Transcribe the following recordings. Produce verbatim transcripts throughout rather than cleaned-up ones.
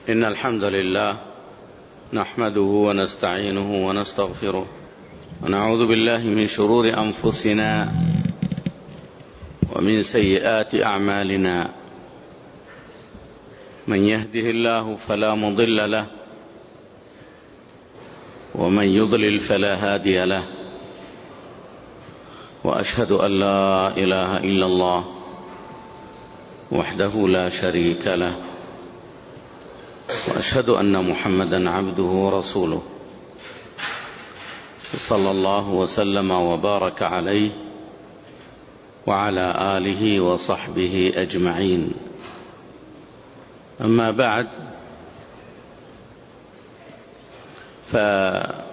إن الحمد لله نحمده ونستعينه ونستغفره ونعوذ بالله من شرور أنفسنا ومن سيئات أعمالنا. من يهده الله فلا مضل له ومن يضلل فلا هادي له، وأشهد أن لا إله إلا الله وحده لا شريك له، وأشهد أن محمدا عبده ورسوله صلى الله وسلم وبارك عليه وعلى آله وصحبه أجمعين. أما بعد، فلعلنا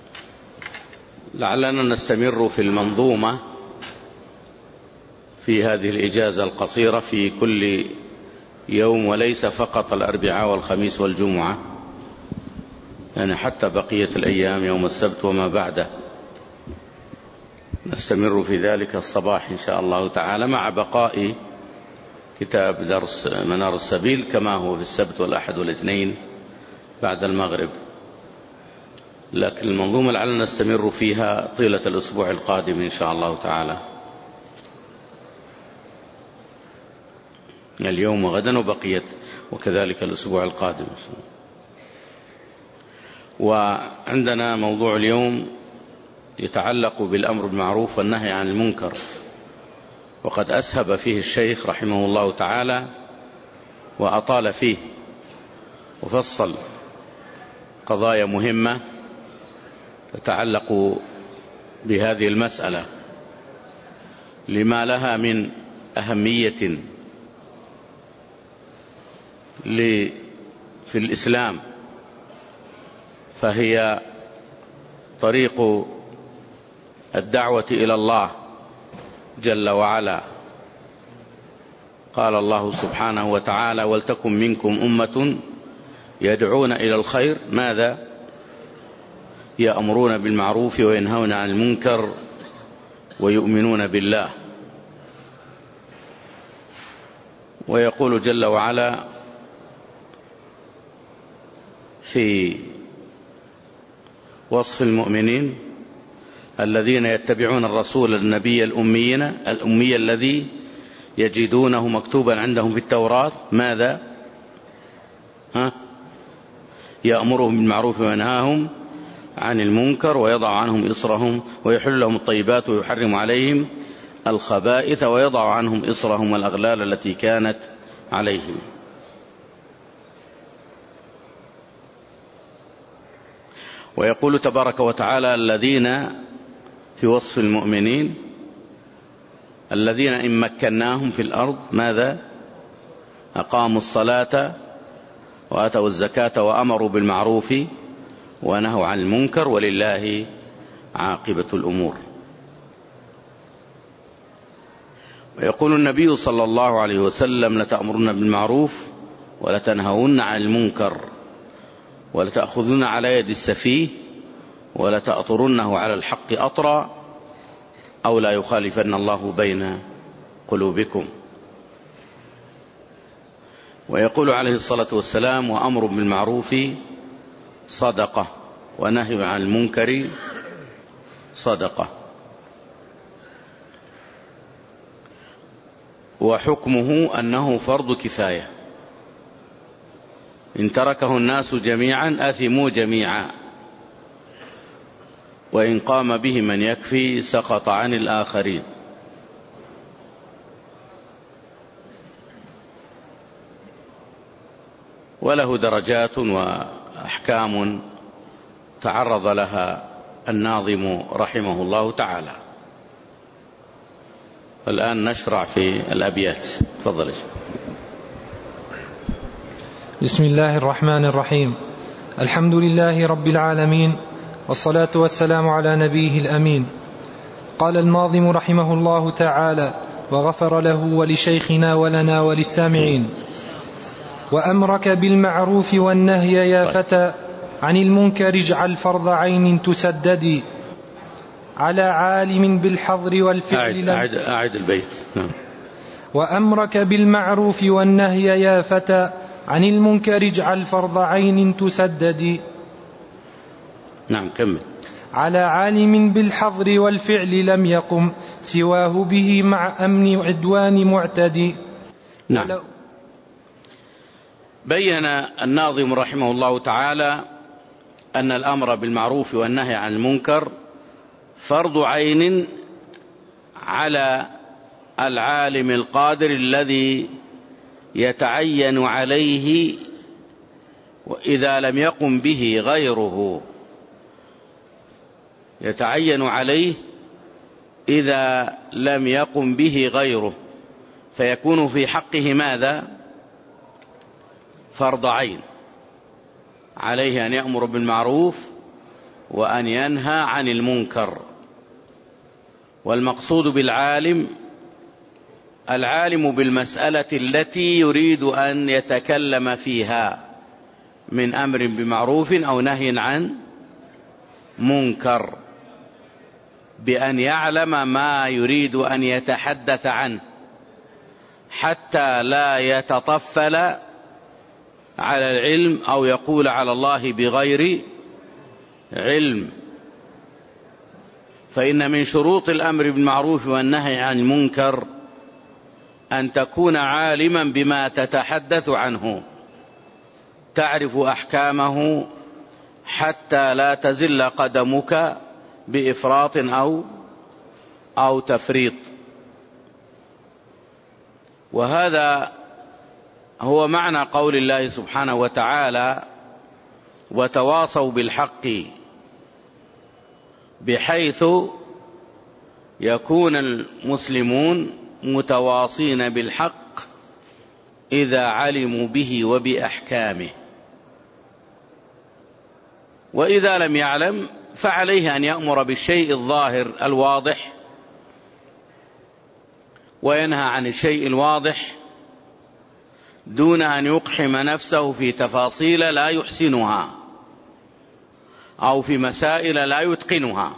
نستمر في المنظومة في هذه الإجازة القصيرة في كل يوم، وليس فقط الأربعاء والخميس والجمعة، يعني حتى بقية الأيام يوم السبت وما بعده نستمر في ذلك الصباح إن شاء الله تعالى، مع بقاء كتاب درس منار السبيل كما هو في السبت والأحد والاثنين بعد المغرب. لكن المنظومة لعلنا نستمر فيها طيلة الأسبوع القادم إن شاء الله تعالى، اليوم وغدا وبقيت وكذلك الأسبوع القادم. وعندنا موضوع اليوم يتعلق بالأمر بالمعروف والنهي عن المنكر، وقد أسهب فيه الشيخ رحمه الله تعالى وأطال فيه وفصل قضايا مهمة تتعلق بهذه المسألة لما لها من أهمية في الإسلام، فهي طريق الدعوة إلى الله جل وعلا. قال الله سبحانه وتعالى: ولتكن منكم أمة يدعون إلى الخير، ماذا؟ يأمرون بالمعروف وينهون عن المنكر ويؤمنون بالله. ويقول جل وعلا في وصف المؤمنين: الذين يتبعون الرسول النبي الأميين الأمي الذي يجدونه مكتوبا عندهم في التوراة، ماذا؟ ها؟ يأمرهم بالمعروف وينهاهم عن المنكر ويضع عنهم إصرهم ويحل لهم الطيبات ويحرم عليهم الخبائث ويضع عنهم إصرهم والأغلال التي كانت عليهم. ويقول تبارك وتعالى: الذين في وصف المؤمنين الذين إن مكناهم في الأرض، ماذا؟ أقاموا الصلاة وآتوا الزكاة وأمروا بالمعروف ونهوا عن المنكر ولله عاقبة الأمور. ويقول النبي صلى الله عليه وسلم: لتأمرن بالمعروف ولتنهون عن المنكر ولتأخذون على يد السفيه ولتأطرنه على الحق أطرا أو لا يخالفن الله بين قلوبكم. ويقول عليه الصلاة والسلام: وأمر بالمعروف صدقة ونهي عن المنكر صدقة. وحكمه أنه فرض كفاية، إن تركه الناس جميعا أثموا جميعا، وإن قام به من يكفي سقط عن الآخرين. وله درجات وأحكام تعرض لها الناظم رحمه الله تعالى. الآن نشرع في الأبيات. تفضل. بسم الله الرحمن الرحيم. الحمد لله رب العالمين، والصلاة والسلام على نبيه الأمين. قال الناظم رحمه الله تعالى وغفر له ولشيخنا ولنا وللسامعين: وأمرك بالمعروف والنهي يا فتى عن المنكر اجعل فرض عين تسددي على عالم بالحظر والفعل. أعد, أعد البيت. وأمرك بالمعروف والنهي يا فتى عن المنكر اجعل فرض عين تسدد. نعم كمل. على عالم بالحظر والفعل لم يقم سواه به مع أمن عدوان معتدي. نعم. بين الناظم رحمه الله تعالى أن الأمر بالمعروف والنهي عن المنكر فرض عين على العالم القادر الذي يتعين عليه وإذا لم يقم به غيره، يتعين عليه إذا لم يقم به غيره، فيكون في حقه ماذا؟ فرض عين، عليه أن يأمر بالمعروف وأن ينهى عن المنكر. والمقصود بالعالم العالم بالمسألة التي يريد أن يتكلم فيها من أمر بمعروف أو نهي عن منكر، بأن يعلم ما يريد أن يتحدث عنه حتى لا يتطفل على العلم أو يقول على الله بغير علم. فإن من شروط الأمر بالمعروف والنهي عن المنكر أن تكون عالما بما تتحدث عنه، تعرف أحكامه حتى لا تزل قدمك بإفراط أو أو تفريط. وهذا هو معنى قول الله سبحانه وتعالى وتواصوا بالحق، بحيث يكون المسلمون متواصين بالحق إذا علموا به وبأحكامه، وإذا لم يعلم فعليه أن يأمر بالشيء الظاهر الواضح وينهى عن الشيء الواضح دون أن يقحم نفسه في تفاصيل لا يحسنها أو في مسائل لا يتقنها.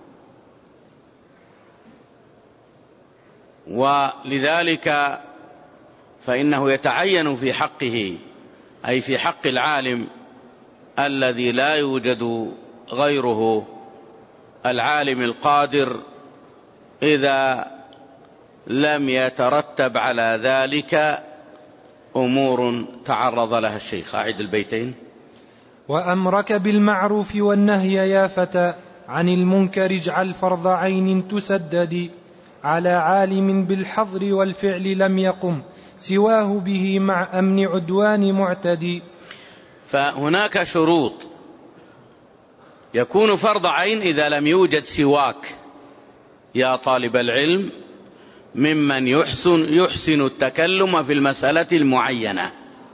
ولذلك فإنه يتعين في حقه، أي في حق العالم الذي لا يوجد غيره، العالم القادر، إذا لم يترتب على ذلك أمور تعرض لها الشيخ. أعد البيتين. وأمرك بالمعروف والنهي يا فتى عن المنكر اجعل فرض عين تسدد، على عالم بالحظر والفعل لم يقم سواه به مع أمن عدوان معتدي. فهناك شروط يكون فرض عين إذا لم يوجد سواك يا طالب العلم ممن يحسن, يحسن التكلم في المسألة المعينة،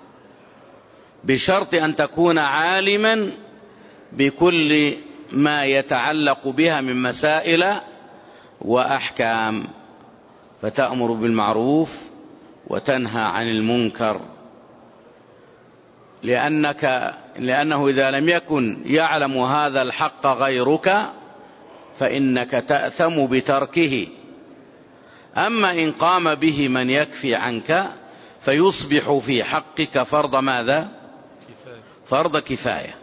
بشرط أن تكون عالما بكل ما يتعلق بها من مسائل وأحكام، فتأمر بالمعروف وتنهى عن المنكر، لأنك لأنه إذا لم يكن يعلم هذا الحق غيرك فإنك تأثم بتركه. أما إن قام به من يكفي عنك فيصبح في حقك فرض ماذا؟ فرض كفاية،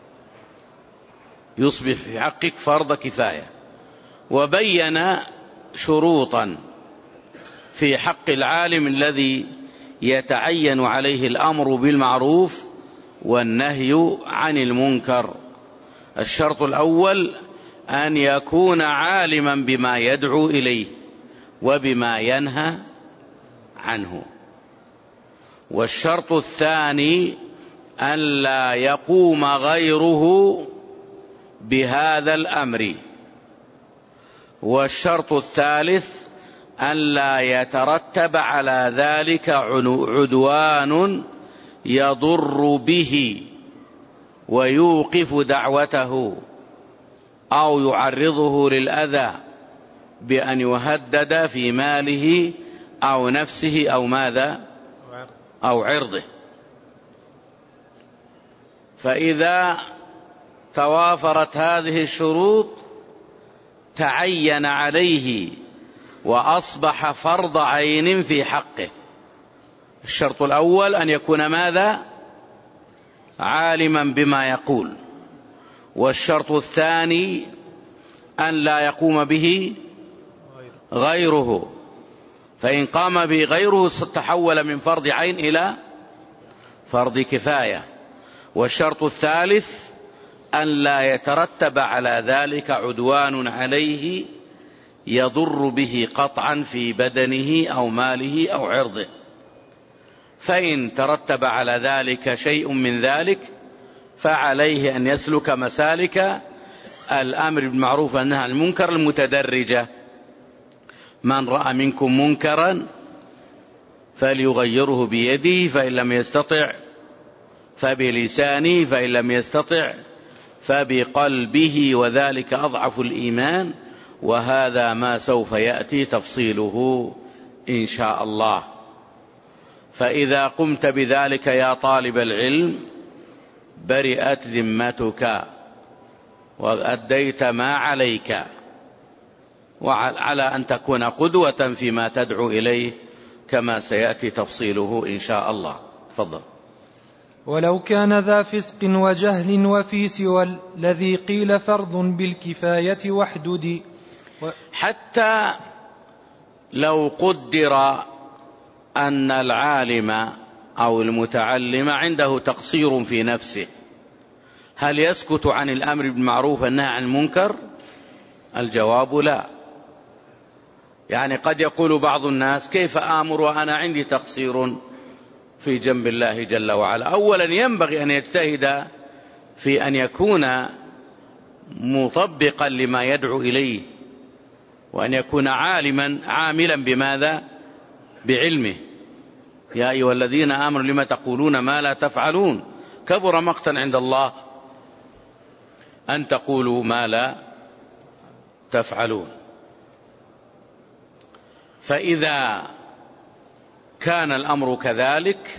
يصبح في حقك فرض كفاية. وبين شروطا في حق العالم الذي يتعين عليه الأمر بالمعروف والنهي عن المنكر. الشرط الأول أن يكون عالما بما يدعو إليه وبما ينهى عنه. والشرط الثاني أن لا يقوم غيره بهذا الأمر. والشرط الثالث أن لا يترتب على ذلك عدوان يضر به ويوقف دعوته أو يعرضه للأذى بأن يهدد في ماله أو نفسه أو ماذا أو عرضه. فإذا توافرت هذه الشروط تعين عليه وأصبح فرض عين في حقه. الشرط الأول أن يكون ماذا؟ عالما بما يقول. والشرط الثاني أن لا يقوم به غيره، فإن قام به غيره تحول من فرض عين إلى فرض كفاية. والشرط الثالث أن لا يترتب على ذلك عدوان عليه يضر به قطعا في بدنه أو ماله أو عرضه. فإن ترتب على ذلك شيء من ذلك فعليه أن يسلك مسالك الأمر بالمعروف والنهي عن المنكر المتدرجة. من رأى منكم منكرا فليغيره بيده، فإن لم يستطع فبلسانه، فإن لم يستطع فبقلبه، وذلك أضعف الإيمان. وهذا ما سوف يأتي تفصيله إن شاء الله. فإذا قمت بذلك يا طالب العلم برئت ذمتك وأديت ما عليك، وعلى أن تكون قدوة فيما تدعو إليه كما سيأتي تفصيله إن شاء الله. تفضل. ولو كان ذا فسق وجهل وفي سوى الذي قيل فرض بالكفاية واحدد. و... حتى لو قدر أن العالم أو المتعلم عنده تقصير في نفسه، هل يسكت عن الأمر بالمعروف والنهي عن المنكر؟ الجواب لا. يعني قد يقول بعض الناس: كيف آمر وأنا عندي تقصير في جنب الله جل وعلا؟ أولا ينبغي أن يجتهد في أن يكون مطبقا لما يدعو إليه، وأن يكون عالما عاملا بماذا؟ بعلمه. يا أيها الذين آمنوا لما تقولون ما لا تفعلون كبر مقتا عند الله أن تقولوا ما لا تفعلون. فإذا كان الأمر كذلك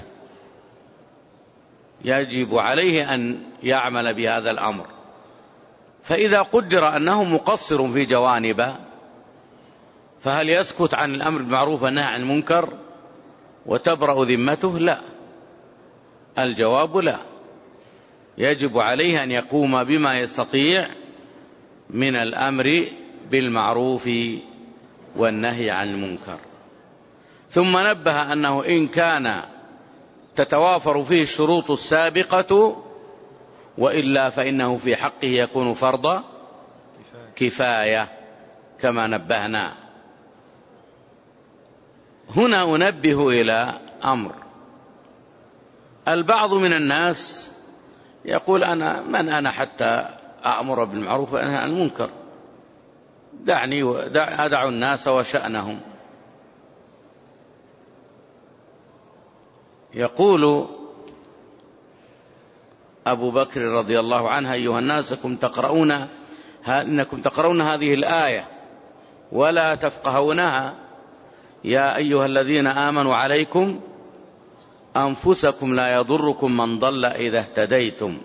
يجب عليه أن يعمل بهذا الأمر. فإذا قدر أنه مقصر في جوانبه فهل يسكت عن الأمر بالمعروف والنهي عن المنكر وتبرأ ذمته؟ لا. الجواب لا. يجب عليه أن يقوم بما يستطيع من الأمر بالمعروف والنهي عن المنكر. ثم نبه أنه إن كان تتوافر فيه الشروط السابقة وإلا فإنه في حقه يكون فرض كفاية كما نبهنا. هنا أنبه إلى أمر. البعض من الناس يقول: أنا من أنا حتى أأمر بالمعروف وأنهى عن المنكر، دعني أدع الناس وشأنهم. يقول أبو بكر رضي الله عنه: أيها الناس إنكم تقرؤون إنكم تقرؤون هذه الآية ولا تفقهونها. يا أيها الذين آمنوا عليكم أنفسكم لا يضركم من ضل إذا اهتديتم.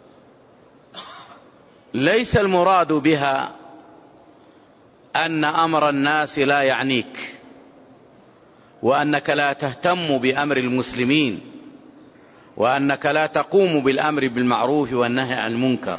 ليس المراد بها أن أمر الناس لا يعنيك، وأنك لا تهتم بأمر المسلمين، وأنك لا تقوم بالأمر بالمعروف والنهي عن المنكر،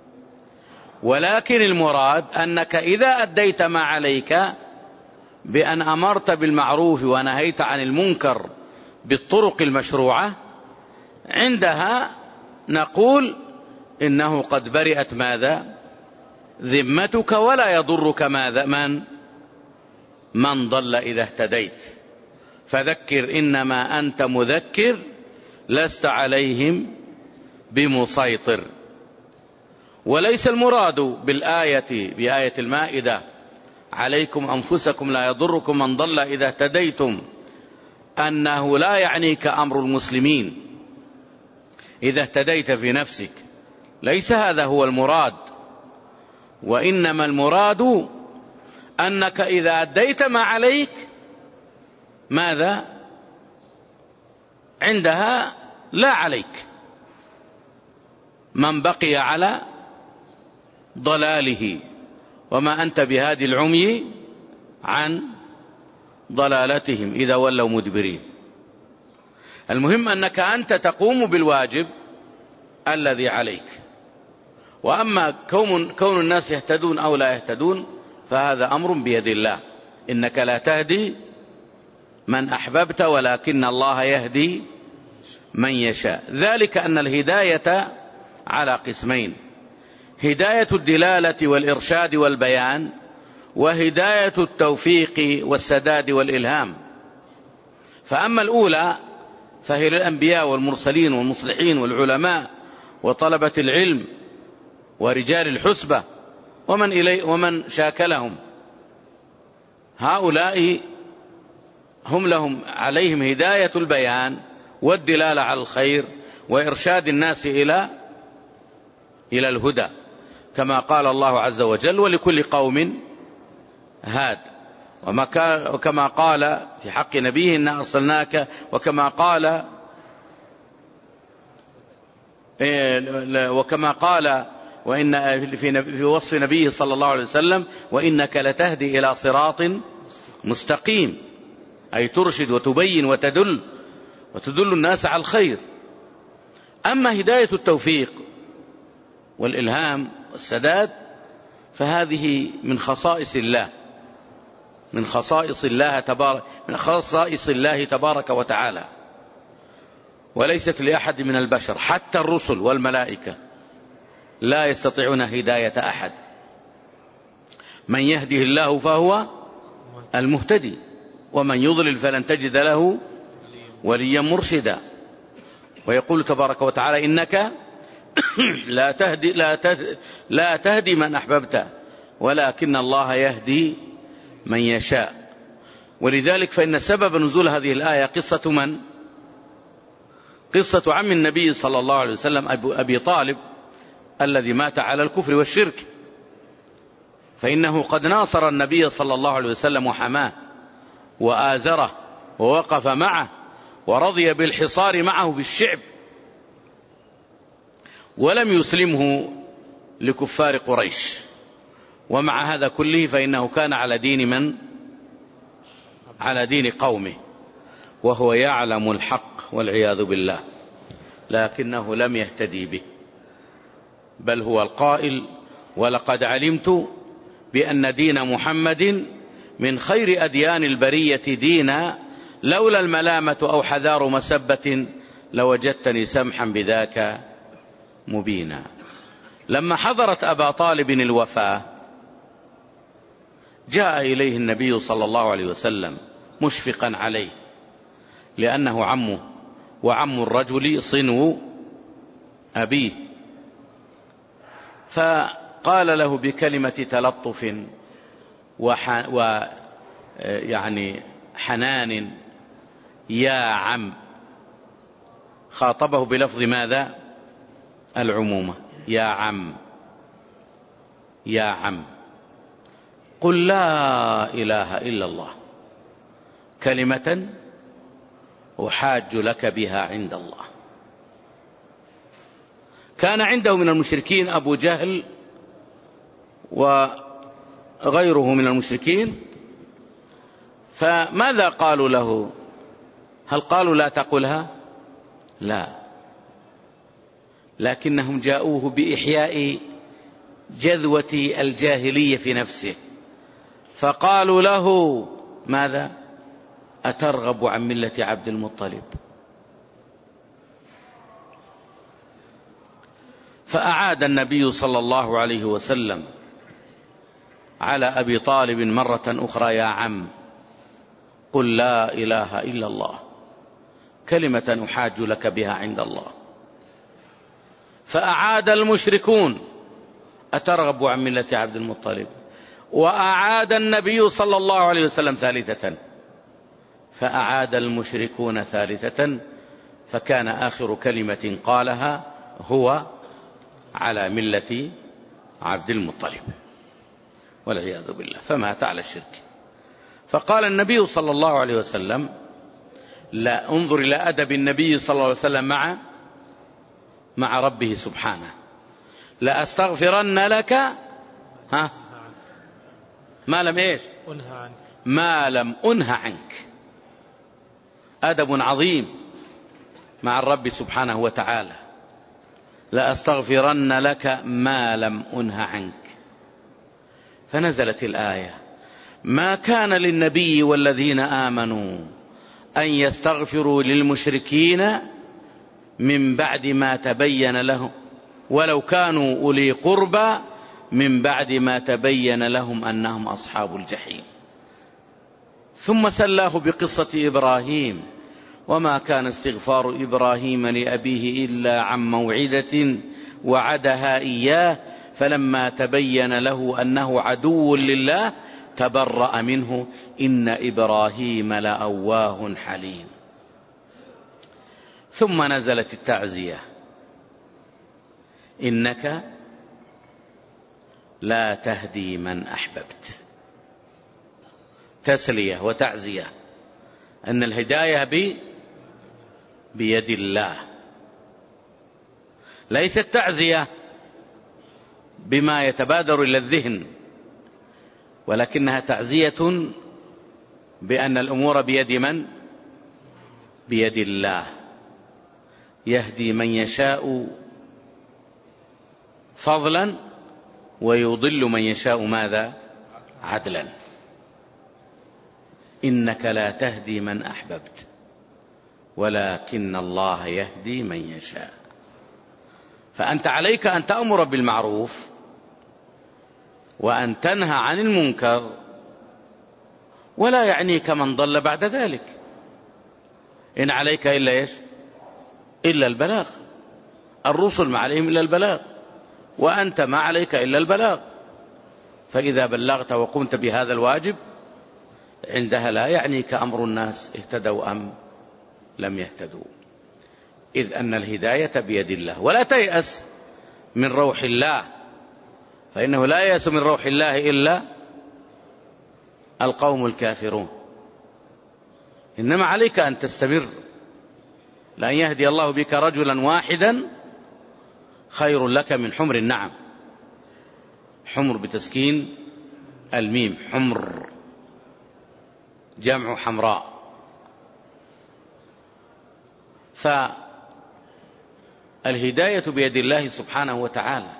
ولكن المراد أنك إذا أديت ما عليك بأن أمرت بالمعروف ونهيت عن المنكر بالطرق المشروعة، عندها نقول إنه قد برئت ماذا؟ ذمتك، ولا يضرك ماذا؟ من من ضل إذا اهتديت. فذكر إنما أنت مذكر لست عليهم بمسيطر. وليس المراد بالآية بآية المائدة عليكم أنفسكم لا يضركم من ضل إذا اهتديتم أنه لا يعنيك أمر المسلمين إذا اهتديت في نفسك، ليس هذا هو المراد. وإنما المراد أنك إذا أديت ما عليك ماذا؟ عندها لا عليك. من بقي على ضلاله وما أنت بهادي العمي عن ضلالتهم إذا ولوا مدبرين. المهم أنك أنت تقوم بالواجب الذي عليك. وأما كون, كون الناس يهتدون أو لا يهتدون فهذا أمر بيد الله، إنك لا تهدي من أحببت ولكن الله يهدي من يشاء. ذلك أن الهداية على قسمين: هداية الدلالة والإرشاد والبيان، وهداية التوفيق والسداد والإلهام. فأما الأولى فهي للأنبياء والمرسلين والمصلحين والعلماء وطلبة العلم ورجال الحسبة ومن إليه ومن شاكلهم، هؤلاء هم لهم عليهم هداية البيان والدلالة على الخير وإرشاد الناس إلى إلى الهدى، كما قال الله عز وجل: ولكل قوم هاد. وكما قال في حق نبيه: إنا أرسلناك، وكما قال وكما قال وإن في وصف نبيه صلى الله عليه وسلم: وإنك لتهدي إلى صراط مستقيم، أي ترشد وتبين وتدل وتدل الناس على الخير. أما هداية التوفيق والإلهام والسداد فهذه من خصائص الله، من خصائص الله تبارك من خصائص الله تبارك وتعالى، وليست لأحد من البشر، حتى الرسل والملائكة لا يستطيعون هداية أحد. من يهده الله فهو المهتدي، ومن يضلل فلن تجد له وليا مرشدا. ويقول تبارك وتعالى: إنك لا تهدي, لا تهدي, لا تهدي من أحببت ولكن الله يهدي من يشاء. ولذلك فإن سبب نزول هذه الآية قصة من؟ قصة عم النبي صلى الله عليه وسلم أبي طالب الذي مات على الكفر والشرك، فإنه قد ناصر النبي صلى الله عليه وسلم وحماه وآزره ووقف معه ورضي بالحصار معه في الشعب، ولم يسلمه لكفار قريش. ومع هذا كله فإنه كان على دين من؟ على دين قومه، وهو يعلم الحق والعياذ بالله، لكنه لم يهتدي به، بل هو القائل: ولقد علمت بأن دين محمد من خير أديان البرية دينا، لولا الملامة أو حذار مسبة لوجدتني سمحا بذاك مبينا. لما حضرت أبا طالب الوفاة جاء إليه النبي صلى الله عليه وسلم مشفقا عليه، لأنه عمه، وعم الرجل صنو أبيه، فقال له بكلمة تلطف ويعني حنان: يا عم. خاطبه بلفظ ماذا؟ العمومة: يا عم يا عم، قل لا إله إلا الله كلمة أحاج لك بها عند الله. كان عنده من المشركين أبو جهل وغيره من المشركين، فماذا قالوا له؟ هل قالوا لا تقلها؟ لا، لكنهم جاءوه بإحياء جذوة الجاهلية في نفسه، فقالوا له ماذا؟ أترغب عن ملة عبد المطلب؟ فأعاد النبي صلى الله عليه وسلم على أبي طالب مرة أخرى: يا عم، قل لا إله إلا الله كلمة أحاج لك بها عند الله. فأعاد المشركون: أترغب عن ملة عبد المطلب؟ وأعاد النبي صلى الله عليه وسلم ثالثة، فأعاد المشركون ثالثة، فكان آخر كلمة قالها: هو على ملة عبد المطلب، والعياذ بالله، فمات على الشرك. فقال النبي صلى الله عليه وسلم: لا، انظر إلى أدب النبي صلى الله عليه وسلم مع مع ربه سبحانه: لا أستغفرن لك ها ما لم إيش أنهى عنك ما لم أنهى عنك. أدب عظيم مع الرب سبحانه وتعالى. لأستغفرن لك ما لم أنه عنك. فنزلت الآية: ما كان للنبي والذين آمنوا أن يستغفروا للمشركين من بعد ما تبين لهم ولو كانوا أولي قربى من بعد ما تبين لهم أنهم أصحاب الجحيم. ثم سلاه بقصة إبراهيم: وما كان استغفار إبراهيم لأبيه إلا عن موعدة وعدها إياه فلما تبين له أنه عدو لله تبرأ منه إن إبراهيم لأواه حليم. ثم نزلت التعزية: إنك لا تهدي من أحببت. تسلية وتعزية أن الهداية بي بيد الله، ليست تعزية بما يتبادر إلى الذهن، ولكنها تعزية بأن الأمور بيد من؟ بيد الله، يهدي من يشاء فضلا ويضل من يشاء ماذا؟ عدلا. إنك لا تهدي من أحببت ولكن الله يهدي من يشاء. فأنت عليك أن تأمر بالمعروف وأن تنهى عن المنكر، ولا يعنيك من ضل بعد ذلك. إن عليك إلا إيش؟ إلا البلاغ. الرسل ما عليهم إلا البلاغ، وأنت ما عليك إلا البلاغ. فإذا بلغت وقمت بهذا الواجب عندها لا يعنيك أمر الناس اهتدوا أم لم يهتدوا، إذ أن الهداية بيد الله. ولا تيأس من روح الله، فإنه لا ييأس من روح الله إلا القوم الكافرون. إنما عليك أن تستمر، لأن يهدي الله بك رجلا واحدا خير لك من حمر النعم. حمر بتسكين الميم، حمر جمع حمراء. فالهداية بيد الله سبحانه وتعالى.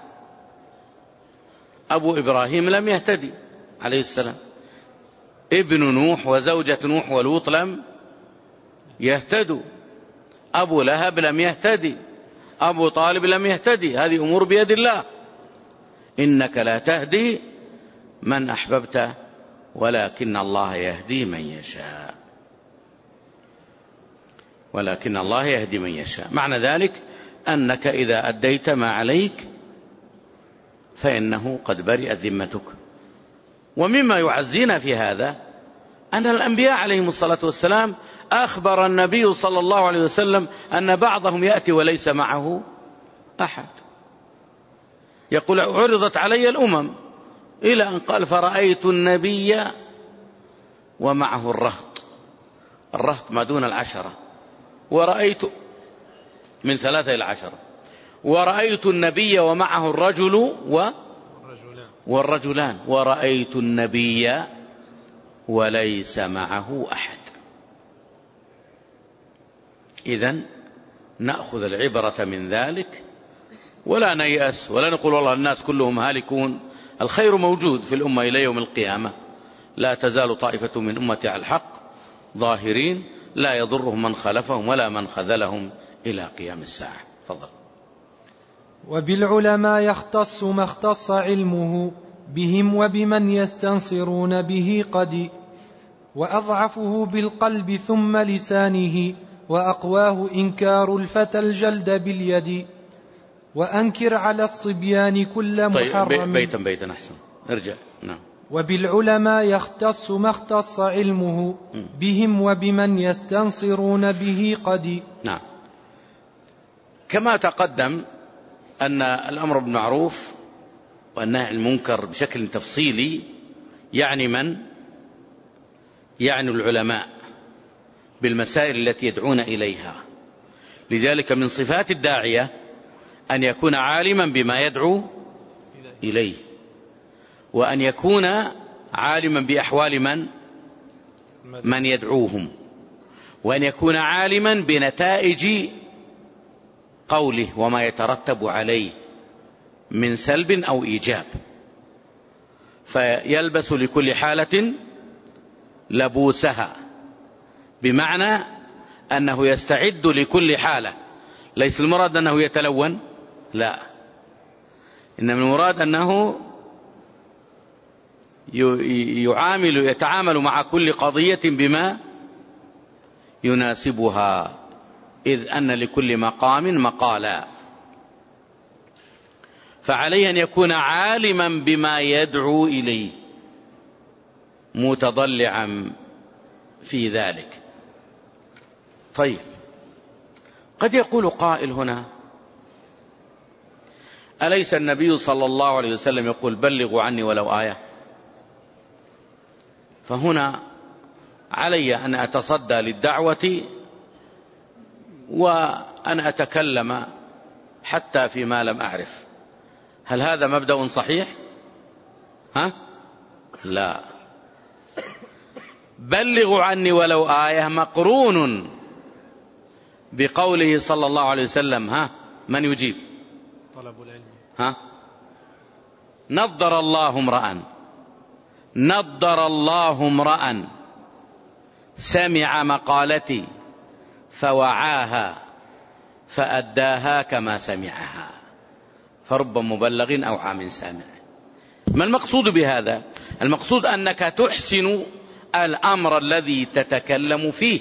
أبو إبراهيم لم يهتدي عليه السلام، ابن نوح وزوجة نوح ولوط لم يهتدوا، أبو لهب لم يهتدي، أبو طالب لم يهتدي. هذه أمور بيد الله. إنك لا تهدي من أحببت ولكن الله يهدي من يشاء. ولكن الله يهدي من يشاء معنى ذلك أنك إذا أديت ما عليك فإنه قد برئت ذمتك. ومما يعزينا في هذا أن الأنبياء عليهم الصلاة والسلام أخبر النبي صلى الله عليه وسلم أن بعضهم يأتي وليس معه أحد. يقول: عرضت علي الأمم، إلى أن قال: فرأيت النبي ومعه الرهط. الرهط ما دون العشرة، ورأيت من ثلاثة إلى عشرة. ورأيت النبي ومعه الرجل و والرجلان، ورأيت النبي وليس معه أحد. إذن نأخذ العبرة من ذلك ولا نيأس ولا نقول والله الناس كلهم هالكون. الخير موجود في الأمة إلى يوم القيامة، لا تزال طائفة من أمتي على الحق ظاهرين لا يضرهم من خلفهم ولا من خذلهم إلى قيام الساعة. فضل. وبالعلماء يختص ما اختص علمه بهم وبمن يستنصرون به قد، وأضعفه بالقلب ثم لسانه، وأقواه إنكار الفتى الجلد باليد، وأنكر على الصبيان كل محرم. طيب بيتا بيتا أحسن ارجع. نعم. وبالعلماء يختص ما اختص علمه بهم وبمن يستنصرون به قد. نعم. كما تقدم أن الأمر بالمعروف والنهي عن المنكر بشكل تفصيلي يعني من؟ يعني العلماء بالمسائل التي يدعون إليها. لذلك من صفات الداعية أن يكون عالما بما يدعو إليه، وأن يكون عالما بأحوال من من يدعوهم، وأن يكون عالما بنتائج قوله وما يترتب عليه من سلب أو إيجاب، فيلبس لكل حالة لبوسها، بمعنى أنه يستعد لكل حالة. ليس المراد أنه يتلون، لا، إنما المراد أنه يعامل يتعامل مع كل قضية بما يناسبها، إذ أن لكل مقام مقالا. فعليه أن يكون عالما بما يدعو إليه متضلعا في ذلك. طيب، قد يقول قائل هنا: أليس النبي صلى الله عليه وسلم يقول بلغوا عني ولو آية؟ فهنا علي أن أتصدى للدعوة وأن أتكلم حتى فيما لم أعرف. هل هذا مبدأ صحيح؟ ها؟ لا. بلغوا عني ولو آية مقرون بقوله صلى الله عليه وسلم: ها، من يجيب؟ طلب العلم. ها؟ نضر الله امرأ نضر الله امرأ سمع مقالتي فوعاها فأداها كما سمعها، فرب مبلغ أو عام سامع. ما المقصود بهذا؟ المقصود أنك تحسن الأمر الذي تتكلم فيه،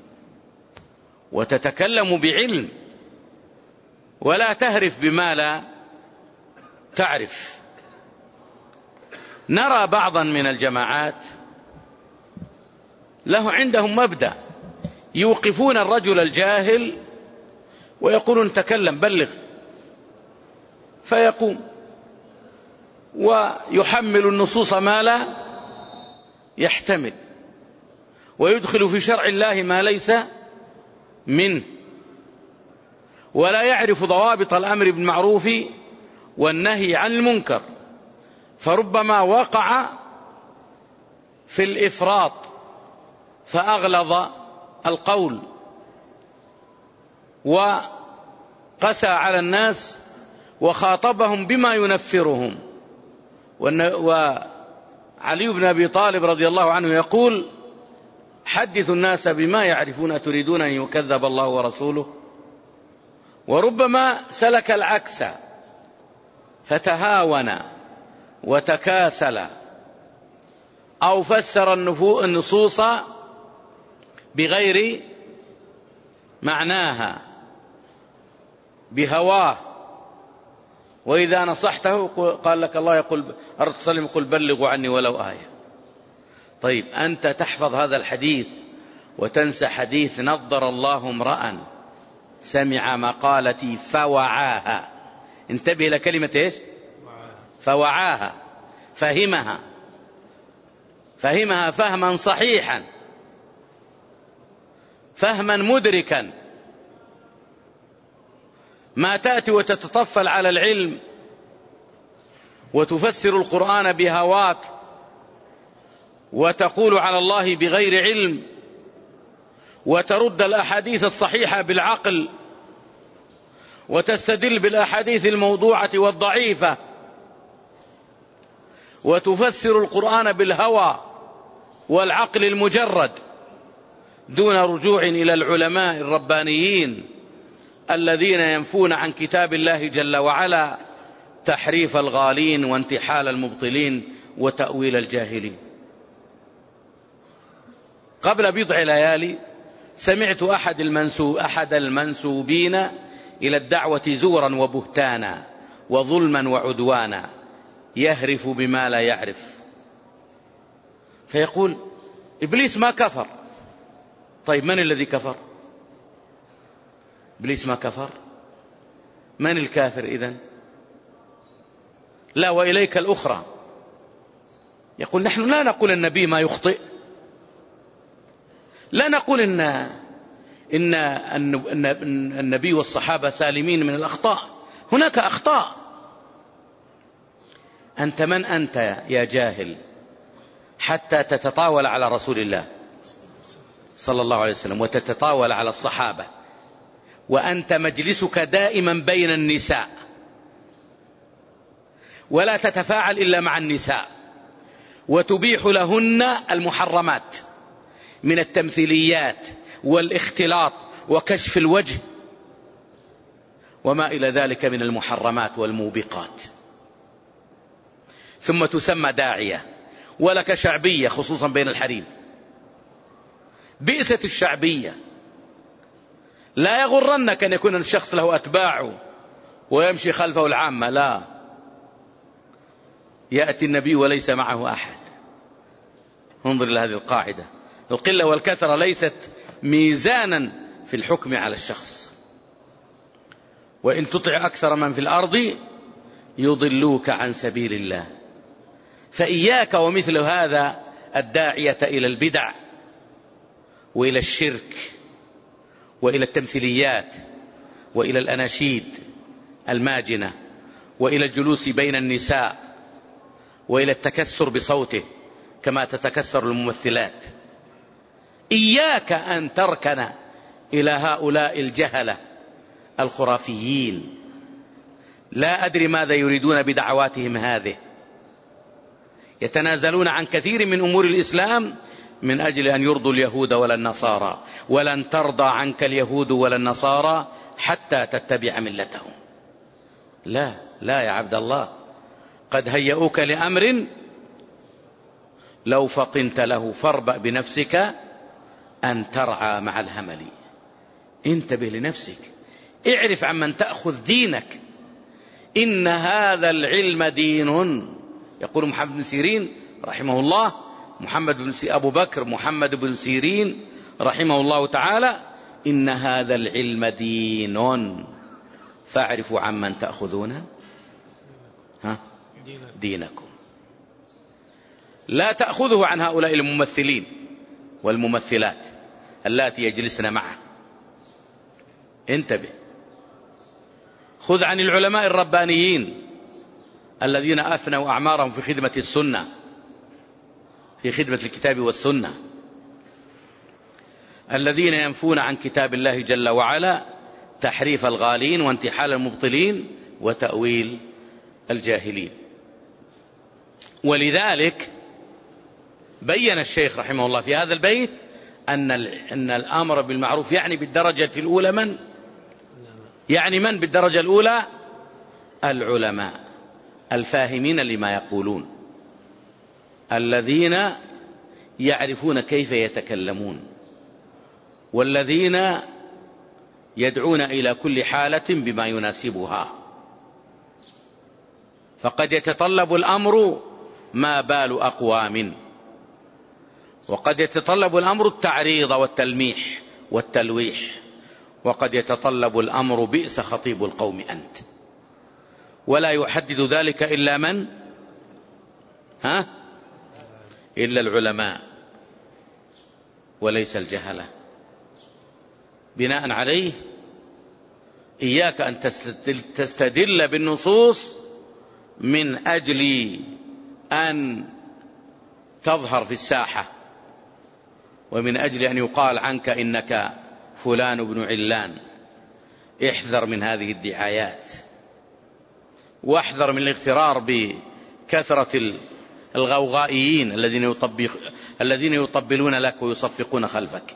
وتتكلم بعلم، ولا تهرف بما لا تعرف. نرى بعضا من الجماعات له عندهم مبدأ، يوقفون الرجل الجاهل ويقولون تكلم بلغ، فيقوم ويحمل النصوص ما لا يحتمل، ويدخل في شرع الله ما ليس منه، ولا يعرف ضوابط الأمر بالمعروف والنهي عن المنكر، فربما وقع في الإفراط فأغلظ القول وقسى على الناس وخاطبهم بما ينفرهم. وعلي بن أبي طالب رضي الله عنه يقول: حدثوا الناس بما يعرفون تريدون أن يكذب الله ورسوله. وربما سلك العكس فتهاون وتكاسل، أو فسر النصوص بغير معناها بهواه، وإذا نصحته قال لك الله يقول الرسول صلى الله عليه وسلم يقول بلغوا عني ولو آية. طيب، أنت تحفظ هذا الحديث وتنسى حديث نضر الله امرأ سمع مقالتي فوعاها. انتبه إلى كلمة إيش؟ فوعاها، فهمها فهمها فهما صحيحا، فهما مدركا. ما تأتي وتتطفل على العلم وتفسر القرآن بهواك وتقول على الله بغير علم، وترد الأحاديث الصحيحة بالعقل، وتستدل بالأحاديث الموضوعة والضعيفة، وتفسر القرآن بالهوى والعقل المجرد دون رجوع إلى العلماء الربانيين الذين ينفون عن كتاب الله جل وعلا تحريف الغالين وانتحال المبطلين وتأويل الجاهلين. قبل بضع ليالي سمعت أحد المنسوب أحد المنسوبين إلى الدعوة زورا وبهتانا وظلما وعدوانا يهرف بما لا يعرف، فيقول إبليس ما كفر. طيب، من الذي كفر؟ إبليس ما كفر. من الكافر إذن؟ لا، وإليك الأخرى، يقول نحن لا نقول النبي ما يخطئ، لا نقول إن إن النبي والصحابة سالمين من الأخطاء، هناك أخطاء. أنت من أنت يا جاهل حتى تتطاول على رسول الله صلى الله عليه وسلم وتتطاول على الصحابة وأنت مجلسك دائما بين النساء ولا تتفاعل إلا مع النساء، وتبيح لهن المحرمات من التمثيليات والاختلاط وكشف الوجه وما إلى ذلك من المحرمات والموبقات، ثم تسمى داعية ولك شعبية خصوصا بين الحريم. بئست الشعبية. لا يغرنك أن يكون الشخص له أتباعه ويمشي خلفه العامة، لا، يأتي النبي وليس معه أحد. انظر إلى هذه القاعدة، القلة والكثرة ليست ميزانا في الحكم على الشخص. وإن تطع أكثر من في الأرض يضلوك عن سبيل الله. فإياك ومثل هذا الداعية إلى البدع وإلى الشرك وإلى التمثيليات وإلى الأناشيد الماجنة وإلى الجلوس بين النساء وإلى التكسر بصوته كما تتكسر الممثلات. إياك أن تركن إلى هؤلاء الجهلة الخرافيين، لا أدري ماذا يريدون بدعواتهم هذه. يتنازلون عن كثير من أمور الإسلام من أجل أن يرضوا اليهود ولا النصارى، ولن ترضى عنك اليهود ولا النصارى حتى تتبع ملتهم. لا لا يا عبد الله، قد هيئوك لأمر لو فطنت له فاربأ بنفسك أن ترعى مع الهمل. انتبه لنفسك، اعرف عمن تأخذ دينك. إن هذا العلم دين. يقول محمد بن سيرين رحمه الله، محمد بن أبو بكر محمد بن سيرين رحمه الله تعالى: إن هذا العلم دين فاعرفوا عمن تأخذون ها دينكم. لا تأخذه عن هؤلاء الممثلين والممثلات اللاتي يجلسن معه. انتبه. خذ عن العلماء الربانيين الذين أفنوا أعمارهم في خدمة السنة، في خدمة الكتاب والسنة، الذين ينفون عن كتاب الله جل وعلا تحريف الغالين وانتحال المبطلين وتأويل الجاهلين. ولذلك بين الشيخ رحمه الله في هذا البيت أن أن الأمر بالمعروف يعني بالدرجة الأولى من؟ يعني من بالدرجة الأولى؟ العلماء الفاهمين لما يقولون، الذين يعرفون كيف يتكلمون، والذين يدعون إلى كل حالة بما يناسبها. فقد يتطلب الأمر ما بال أقوام، وقد يتطلب الأمر التعريض والتلميح والتلويح، وقد يتطلب الأمر بئس خطيب القوم أنت. ولا يحدد ذلك إلا من؟ ها؟ إلا العلماء وليس الجهلة. بناء عليه إياك أن تستدل بالنصوص من أجل أن تظهر في الساحة، ومن أجل أن يقال عنك إنك فلان بن علان. احذر من هذه الدعايات، واحذر من الاغترار بكثرة الغوغائيين الذين يطبق الذين يطبلون لك ويصفقون خلفك.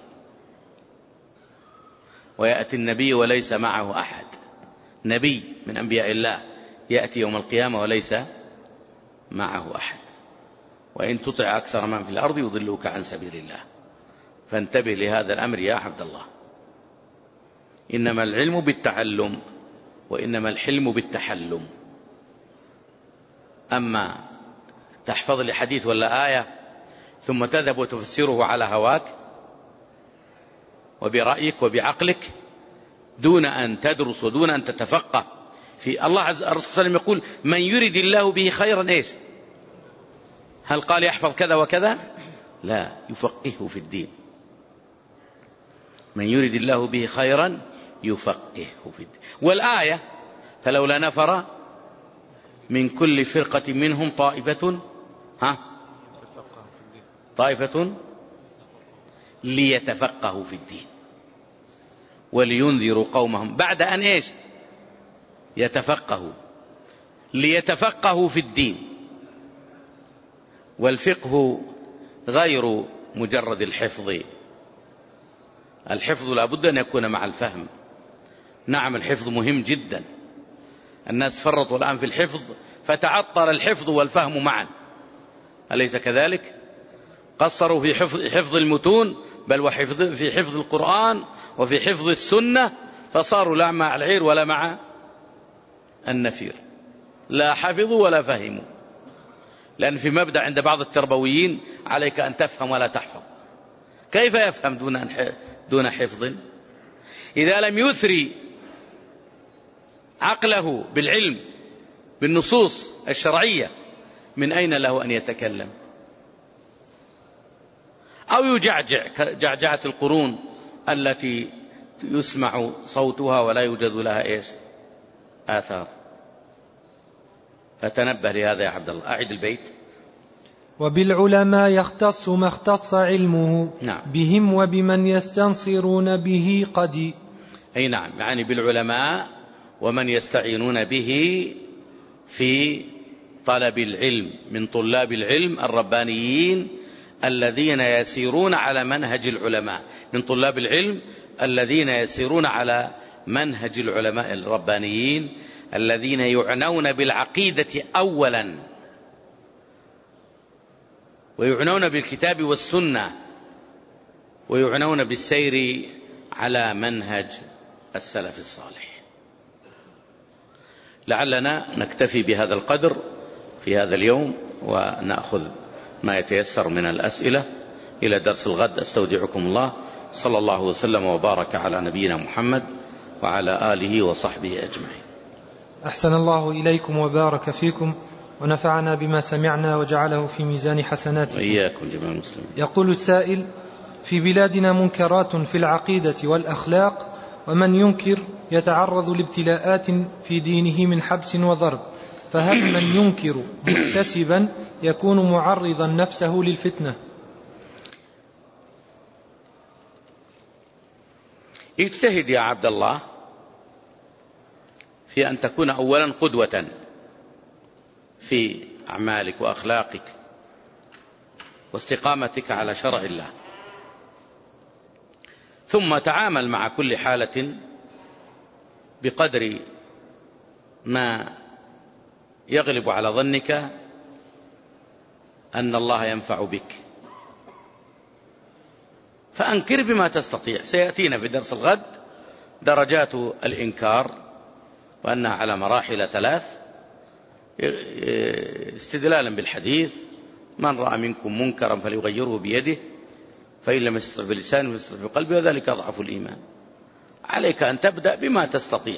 ويأتي النبي وليس معه أحد، نبي من أنبياء الله يأتي يوم القيامة وليس معه أحد. وإن تطع أكثر من في الأرض يضلوك عن سبيل الله. فانتبه لهذا الأمر يا عبد الله. إنما العلم بالتعلم، وإنما الحلم بالتحلم. أما تحفظ لي حديث ولا آية ثم تذهب وتفسره على هواك وبرأيك وبعقلك دون أن تدرس ودون أن تتفقه في الله عز وجل. الرسول صلى الله عليه وسلم يقول: من يرد الله به خيرا إيش؟ هل قال يحفظ كذا وكذا؟ لا، يفقهه في الدين. من يرد الله به خيرا يفقهه في الدين. والآية: فلولا نفر من كل فرقة منهم طائفة ها طائفة ليتفقهوا في الدين. ولينذروا قومهم بعد أن إيش يتفقهوا، ليتفقهوا في الدين. والفقه غير مجرد الحفظ، الحفظ لا بد أن يكون مع الفهم. نعم الحفظ مهم جدا، الناس فرطوا الآن في الحفظ فتعطل الحفظ والفهم معا، أليس كذلك؟ قصروا في حفظ, حفظ المتون، بل وحفظ في حفظ القرآن وفي حفظ السنة، فصاروا لا مع العير ولا مع النفير، لا حفظوا ولا فهموا. لأن في مبدأ عند بعض التربويين عليك أن تفهم ولا تحفظ. كيف يفهم دون دون حفظ؟ إذا لم يثري عقله بالعلم بالنصوص الشرعية من أين له أن يتكلم؟ أو يجعجع كجعجعة القرون التي يسمع صوتها ولا يوجد لها إيش آثار. فتنبه لهذا يا عبد الله. أعد البيت. وبالعلماء يختص ما اختص علمه. نعم. بهم وبمن يستنصرون به قد. أي نعم، يعني بالعلماء ومن يستعينون به في طلب العلم من طلاب العلم الربانيين الذين يسيرون على منهج العلماء، من طلاب العلم الذين يسيرون على منهج العلماء الربانيين الذين يعنون بالعقيدة أولا، ويعنون بالكتاب والسنة، ويعنون بالسير على منهج السلف الصالح. لعلنا نكتفي بهذا القدر في هذا اليوم، ونأخذ ما يتيسر من الأسئلة إلى درس الغد. أستودعكم الله، صلى الله وسلم وبارك على نبينا محمد وعلى آله وصحبه أجمعين. أحسن الله إليكم وبارك فيكم، ونفعنا بما سمعنا وجعله في ميزان حسناتكم. وإياكم جميع المسلمين. يقول السائل: في بلادنا منكرات في العقيدة والأخلاق، ومن ينكر يتعرض لابتلاءات في دينه من حبس وضرب، فهل من ينكر مكتسبا يكون معرضا نفسه للفتنة؟ اجتهد يا عبد الله في أن تكون أولا قدوة في أعمالك وأخلاقك واستقامتك على شرع الله، ثم تعامل مع كل حالة بقدر ما يغلب على ظنك أن الله ينفع بك، فأنكر بما تستطيع. سيأتينا في درس الغد درجات الإنكار، وأنها على مراحل ثلاث، استدلالا بالحديث: من رأى منكم منكرا فليغيره بيده، فإن لم يستطع بلسانه فليستطع بقلبه، وذلك أضعف الإيمان. عليك أن تبدأ بما تستطيع.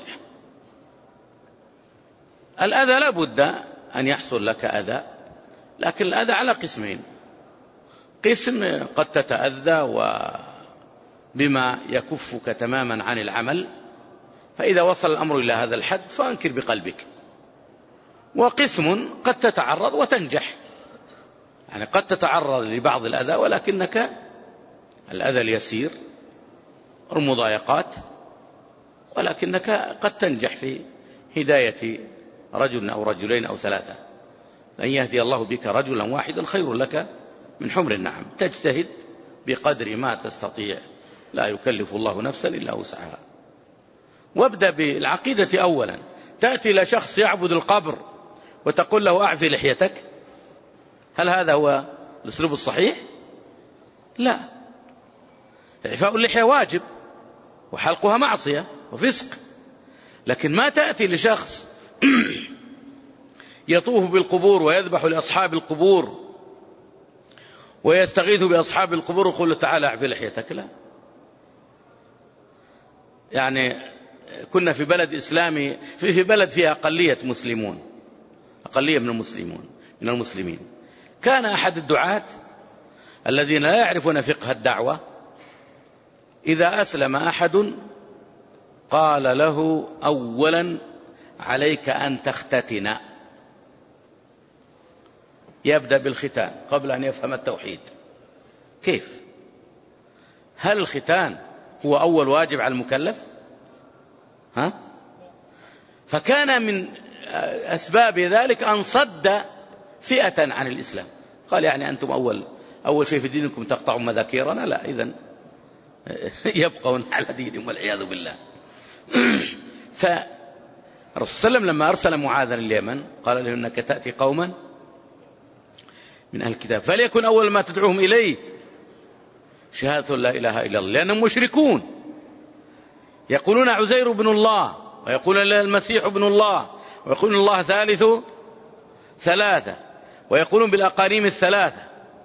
الأذى لا بد أن يحصل لك أذى، لكن الأذى على قسمين: قسم قد تتأذى وبما يكفك تماما عن العمل، فإذا وصل الأمر إلى هذا الحد فأنكر بقلبك، وقسم قد تتعرض وتنجح، يعني قد تتعرض لبعض الأذى ولكنك الأذى اليسير المضايقات، ولكنك قد تنجح في هداية رجل أو رجلين أو ثلاثة. لن يهدي الله بك رجلا واحدا خير لك من حمر النعم. تجتهد بقدر ما تستطيع، لا يكلف الله نفسا إلا وسعها. وابدأ بالعقيدة أولا. تأتي إلى شخص يعبد القبر وتقول له أعفي لحيتك، هل هذا هو الأسلوب الصحيح؟ لا، إعفاء اللحية واجب، وحلقها معصية وفسق. لكن ما تأتي لشخص يطوف بالقبور ويذبح لأصحاب القبور ويستغيث بأصحاب القبور ويقول له تعالى أعفي لحيتك، لا. يعني كنا في بلد إسلامي، في, في بلد فيها أقلية مسلمون، أقلية من المسلمون من المسلمين. كان أحد الدعاة الذين لا يعرفون فقه الدعوة إذا أسلم أحد قال له أولا عليك أن تختتن، يبدأ بالختان قبل أن يفهم التوحيد. كيف؟ هل الختان هو أول واجب على المكلف؟ ها؟ فكان من أسباب ذلك أن صد فئة عن الإسلام، قال يعني أنتم أول أول شيء في دينكم تقطعوا مذاكيرنا، لا إذن يبقون على دينهم والعياذ بالله. فالرسول صلى الله عليه وسلم لما أرسل معاذا اليمن قال له إنك تأتي قوما من أهل الكتاب فليكن أول ما تدعوهم إليه شهادة لا إله إلا الله، لأنهم مشركون يقولون عزير بن الله، ويقولون المسيح ابن الله، ويقولون الله ثالث ثلاثة، ويقولون بالأقانيم الثلاثة.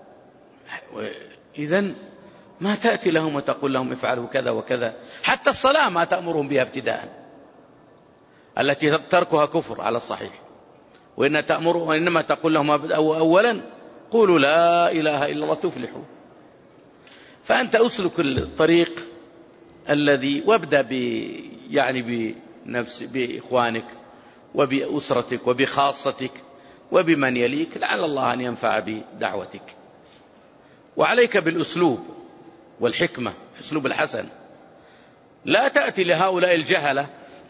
إذن ما تأتي لهم وتقول لهم افعلوا كذا وكذا، حتى الصلاة ما تأمرهم بها ابتداء التي تركها كفر على الصحيح، وإن تأمر وإنما تقول لهم أولا قولوا لا إله إلا الله تفلحوا. فأنت أسلك الطريق الذي وابدأ ب يعني بنفس بإخوانك وبأسرتك وبخاصتك وبمن يليك، لعل الله أن ينفع بدعوتك. وعليك بالأسلوب والحكمة، أسلوب الحسن. لا تأتي لهؤلاء الجهلة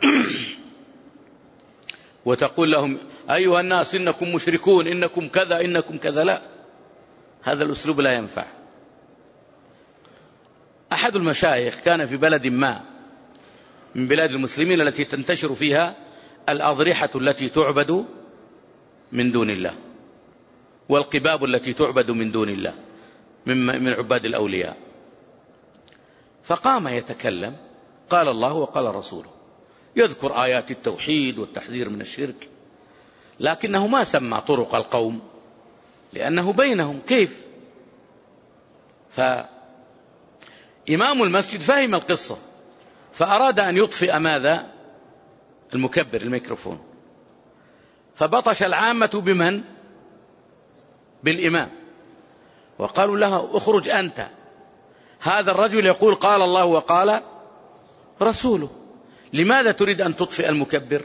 وتقول لهم أيها الناس إنكم مشركون، إنكم كذا إنكم كذا، لا، هذا الأسلوب لا ينفع. أحد المشايخ كان في بلد ما من بلاد المسلمين التي تنتشر فيها الأضرحة التي تعبد من دون الله، والقباب التي تعبد من دون الله من عباد الأولياء، فقام يتكلم قال الله وقال رسوله، يذكر آيات التوحيد والتحذير من الشرك، لكنه ما سمى طرق القوم لأنه بينهم كيف. فإمام المسجد فهم القصة فأراد أن يطفئ ماذا؟ المكبر، الميكروفون، فبطش العامة بمن؟ بالإمام، وقالوا له اخرج أنت، هذا الرجل يقول قال الله وقال رسوله، لماذا تريد أن تطفئ المكبر؟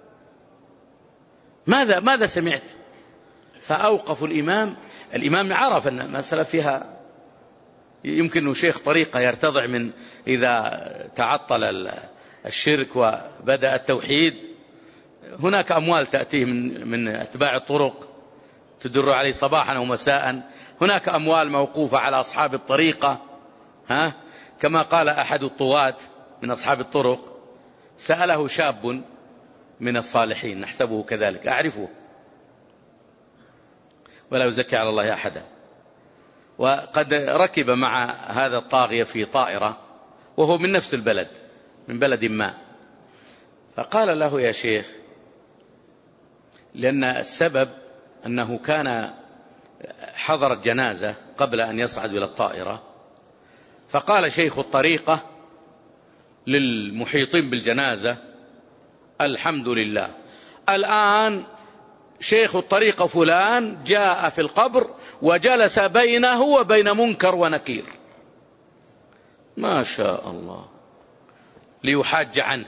ماذا ماذا سمعت؟ فأوقفوا الإمام. الإمام عرف أن المسألة فيها يمكن شيخ طريقة يرتضع من إذا تعطل الشرك وبدأ التوحيد، هناك أموال تأتيه من من أتباع الطرق تدر عليه صباحا ومساء، هناك أموال موقوفة على أصحاب الطريقة، ها، كما قال أحد الطواة من أصحاب الطرق سأله شاب من الصالحين نحسبه كذلك أعرفه ولا يزكي على الله أحدا، وقد ركب مع هذا الطاغية في طائرة وهو من نفس البلد من بلد ما، فقال له يا شيخ، لأن السبب أنه كان حضر الجنازة قبل أن يصعد إلى الطائرة، فقال شيخ الطريقة للمحيطين بالجنازة الحمد لله الآن شيخ الطريقة فلان جاء في القبر وجلس بينه وبين منكر ونكير، ما شاء الله، ليحاج عنه.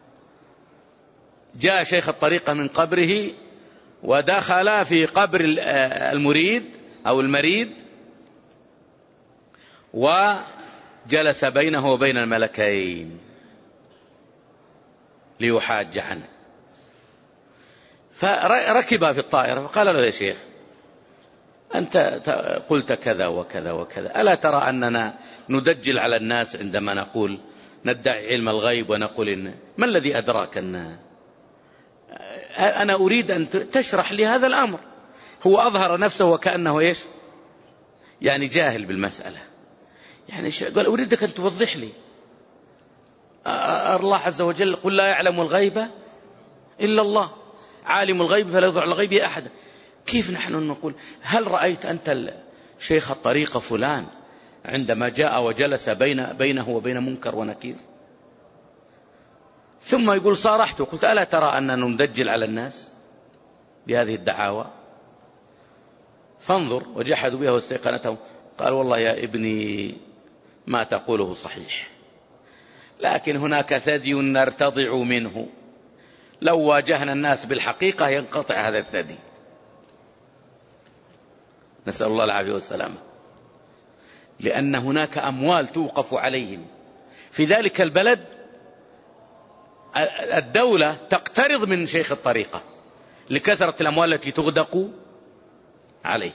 جاء شيخ الطريقة من قبره ودخل في قبر المريد أو المريد وجلس بينه وبين الملكين ليحاج عنه. فركب في الطائرة فقال له يا شيخ أنت قلت كذا وكذا وكذا، ألا ترى أننا ندجل على الناس عندما نقول ندعي علم الغيب ونقول إن ما الذي أدراك أن أنا أريد أن تشرح لي هذا الأمر. هو أظهر نفسه وكأنه إيش يعني جاهل بالمسألة، يعني قال أريدك أن توضح لي. الله عز وجل قل لا يعلم الغيب إلا الله، عالم الغيب فلا يظهر على الغيب أحدا. كيف نحن نقول هل رأيت أنت شيخ الطريقة فلان عندما جاء وجلس بين بينه وبين منكر ونكير؟ ثم يقول صارحته قلت ألا ترى أننا ندجل على الناس بهذه الدعاوى؟ فانظر وجحدوا بها واستيقنتهم. قال والله يا ابني ما تقوله صحيح، لكن هناك ثدي نرتضع منه، لو واجهنا الناس بالحقيقة ينقطع هذا الثدي. نسأل الله العافية والسلامة. لأن هناك أموال توقف عليهم في ذلك البلد الدولة تقترض من شيخ الطريقة لكثرة الأموال التي تغدق عليه،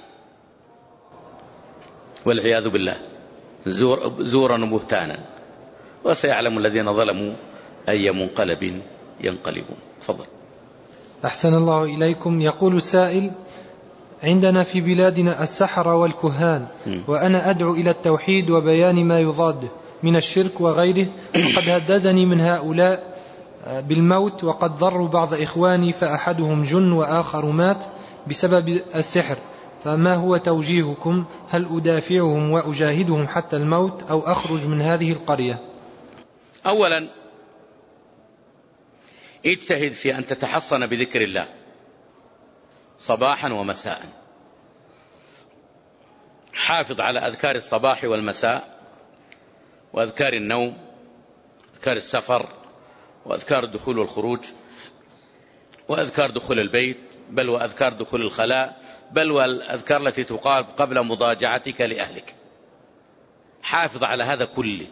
والعياذ بالله، زور زورا وبهتانا. وسيعلم الذين ظلموا أي منقلب ينقلبون. تفضل. أحسن الله إليكم. يقول السائل: عندنا في بلادنا السحرة والكهان، وأنا أدعو إلى التوحيد وبيان ما يضاده من الشرك وغيره، وقد هددني من هؤلاء بالموت، وقد ضروا بعض إخواني فأحدهم جن وآخر مات بسبب السحر، فما هو توجيهكم؟ هل أدافعهم وأجاهدهم حتى الموت أو أخرج من هذه القرية؟ أولا اجتهد في أن تتحصن بذكر الله صباحا ومساء. حافظ على أذكار الصباح والمساء، وأذكار النوم، أذكار السفر، وأذكار الدخول والخروج، وأذكار دخول البيت، بل وأذكار دخول الخلاء، بل والأذكار التي تقال قبل مضاجعتك لأهلك. حافظ على هذا كله.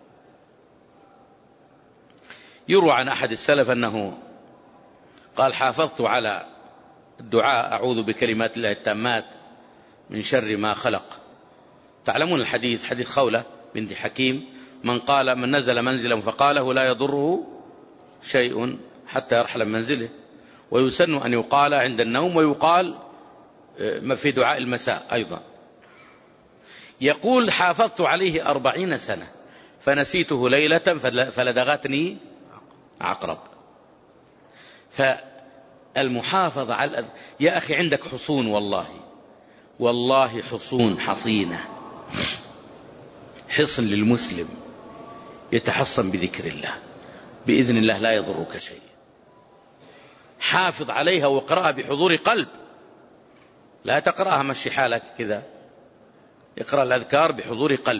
يروى عن أحد السلف أنه قال: حافظت على الدعاء أعوذ بكلمات الله التامات من شر ما خلق. تعلمون الحديث، حديث خولة بنت حكيم: من قال من نزل منزلا فقاله لا يضره شيء حتى يرحل من منزله. ويسن أن يقال عند النوم، ويقال في دعاء المساء أيضا. يقول: حافظت عليه أربعين سنة فنسيته ليلة فلدغتني عقرب. فالمحافظة على الأذ... يا أخي عندك حصون، والله والله حصون حصينة. حصن للمسلم يتحصن بذكر الله بإذن الله لا يضرك شيء. حافظ عليها واقرأها بحضور قلب، لا تقرأها مشي حالك كذا، اقرأ الأذكار بحضور قلب.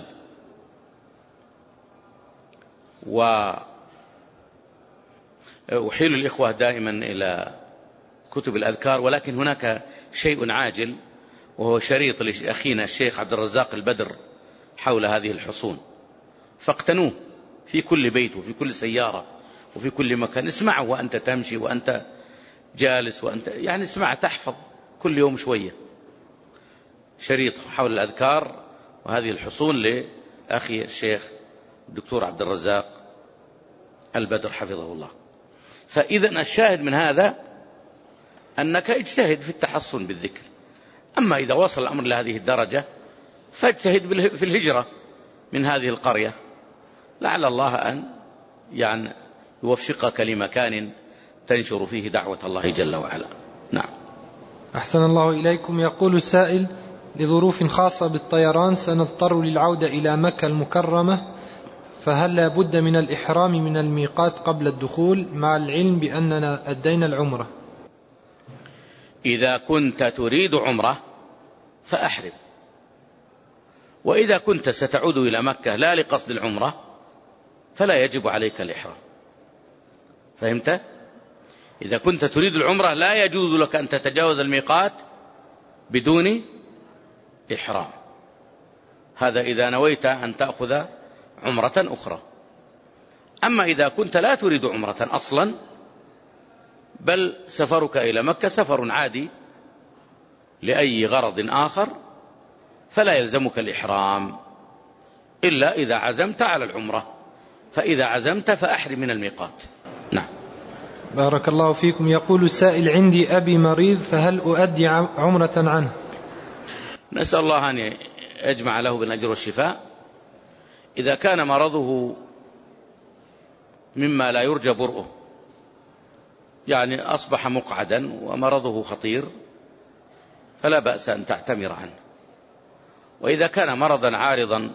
وأحيل الإخوة دائما إلى كتب الأذكار، ولكن هناك شيء عاجل، وهو شريط لأخينا الشيخ عبد الرزاق البدر حول هذه الحصون، فاقتنوه في كل بيت وفي كل سيارة وفي كل مكان. اسمعه وأنت تمشي وأنت جالس، وأنت يعني اسمع، تحفظ كل يوم شوية. شريط حول الأذكار وهذه الحصون لأخي الشيخ الدكتور عبد الرزاق البدر حفظه الله. فإذا الشاهد من هذا أنك اجتهد في التحصن بالذكر. أما إذا وصل الأمر لهذه الدرجة فاجتهد في الهجرة من هذه القرية، لعل الله أن يعني يوفقك لمكان تنشر فيه دعوة الله جل وعلا. نعم. أحسن الله إليكم. يقول السائل: لظروف خاصة بالطيران سنضطر للعودة إلى مكة المكرمة، فهل لا بد من الإحرام من الميقات قبل الدخول، مع العلم بأننا أدينا العمرة؟ إذا كنت تريد عمرة فأحرم، وإذا كنت ستعود إلى مكة لا لقصد العمرة فلا يجب عليك الإحرام. فهمت؟ إذا كنت تريد العمرة لا يجوز لك أن تتجاوز الميقات بدون إحرام. هذا إذا نويت أن تأخذ عمرة أخرى. أما إذا كنت لا تريد عمرة أصلا، بل سفرك إلى مكة سفر عادي لأي غرض آخر، فلا يلزمك الإحرام إلا إذا عزمت على العمرة، فإذا عزمت فأحرم من الميقات. نعم. بارك الله فيكم. يقول السائل: عندي أبي مريض، فهل أؤدي عمرة عنه؟ نسأل الله أن يجمع له بالأجر والشفاء. إذا كان مرضه مما لا يرجى برؤه، يعني أصبح مقعدا ومرضه خطير، فلا بأس أن تعتمر عنه. وإذا كان مرضا عارضا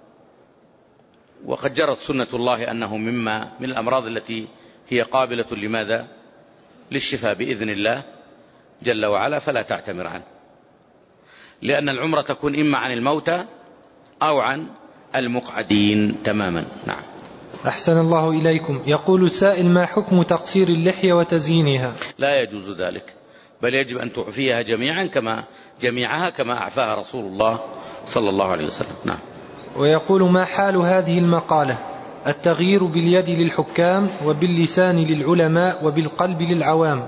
وقد جرت سنة الله أنه مما من الأمراض التي هي قابلة لماذا؟ للشفاء بإذن الله جل وعلا، فلا تعتمر عنه، لأن العمرة تكون إما عن الموتى أو عن المقعدين تماما. نعم. أحسن الله إليكم. يقول السائل: ما حكم تقصير اللحية وتزيينها؟ لا يجوز ذلك، بل يجب أن تعفيها جميعا كما جميعها كما أعفاها رسول الله صلى الله عليه وسلم. نعم. ويقول: ما حال هذه المقالة؟ التغيير باليد للحكام وباللسان للعلماء وبالقلب للعوام.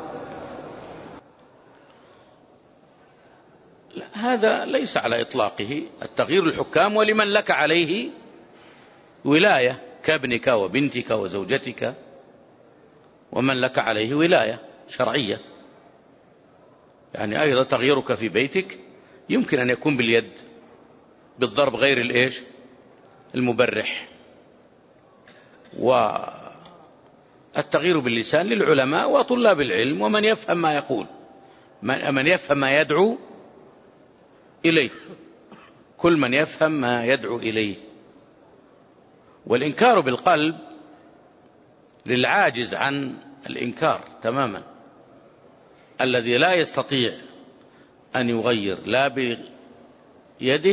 هذا ليس على إطلاقه. التغيير للحكام ولمن لك عليه ولاية كابنك وبنتك وزوجتك ومن لك عليه ولاية شرعية. يعني أيضا تغييرك في بيتك يمكن أن يكون باليد بالضرب غير الإيش المبرح. والتغيير باللسان للعلماء وطلاب العلم ومن يفهم ما يقول، من يفهم ما يدعو إليه، كل من يفهم ما يدعو إليه. والإنكار بالقلب للعاجز عن الإنكار تماما، الذي لا يستطيع أن يغير لا بيده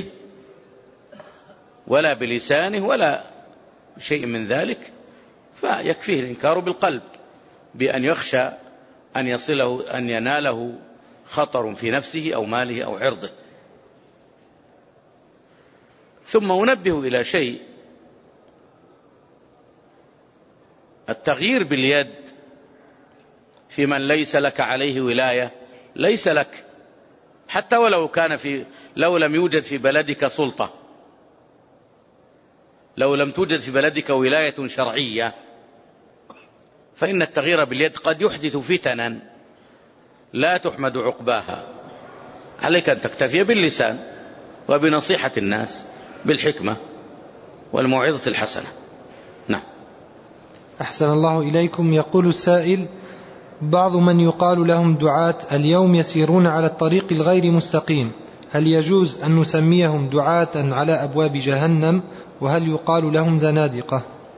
ولا بلسانه ولا شيء من ذلك، فيكفيه الإنكار بالقلب بأن يخشى أن يصله أن يناله خطر في نفسه أو ماله أو عرضه. ثم أنبه إلى شيء: التغيير باليد في من ليس لك عليه ولاية ليس لك، حتى ولو كان في لو لم يوجد في بلدك سلطة، لو لم توجد في بلدك ولاية شرعية، فإن التغيير باليد قد يحدث فتنا لا تحمد عقباها. عليك أن تكتفي باللسان وبنصيحة الناس بالحكمة والموعظة الحسنة. نعم. أحسن الله إليكم. يقول السائل: بعض من يقال لهم دعاة اليوم يسيرون على الطريق الغير مستقيم، هل يجوز أن نسميهم دعاة على أبواب جهنم؟ وهل يقال لهم زنادقة؟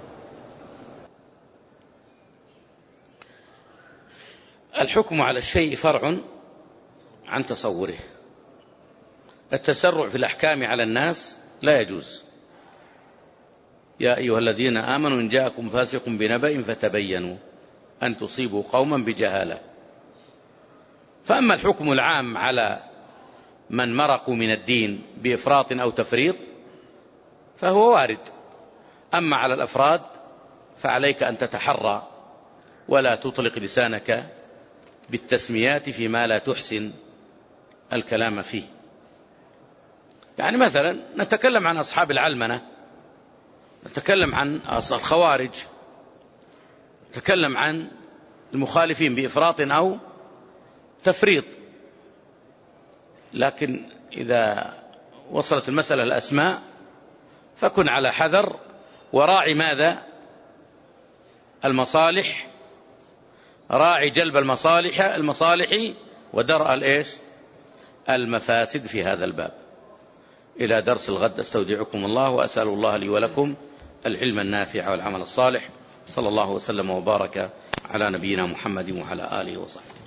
الحكم على الشيء فرع عن تصوره. التسرع في الأحكام على الناس لا يجوز. يا أيها الذين آمنوا إن جاءكم فاسق بنبأ فتبينوا أن تصيبوا قوما بجهالة. فأما الحكم العام على من مرقوا من الدين بإفراط أو تفريط فهو وارد. أما على الأفراد فعليك أن تتحرى ولا تطلق لسانك بالتسميات فيما لا تحسن الكلام فيه. يعني مثلا نتكلم عن أصحاب العلمنة، نتكلم عن الخوارج، نتكلم عن المخالفين بإفراط أو تفريط. لكن إذا وصلت المسألة الأسماء فكن على حذر وراعي ماذا؟ المصالح، راعي جلب المصالح المصالح ودرء الإيش؟ المفاسد في هذا الباب. إلى درس الغد أستودعكم الله، وأسأل الله لي ولكم العلم النافع والعمل الصالح. صلى الله وسلم وبارك على نبينا محمد وعلى آله وصحبه.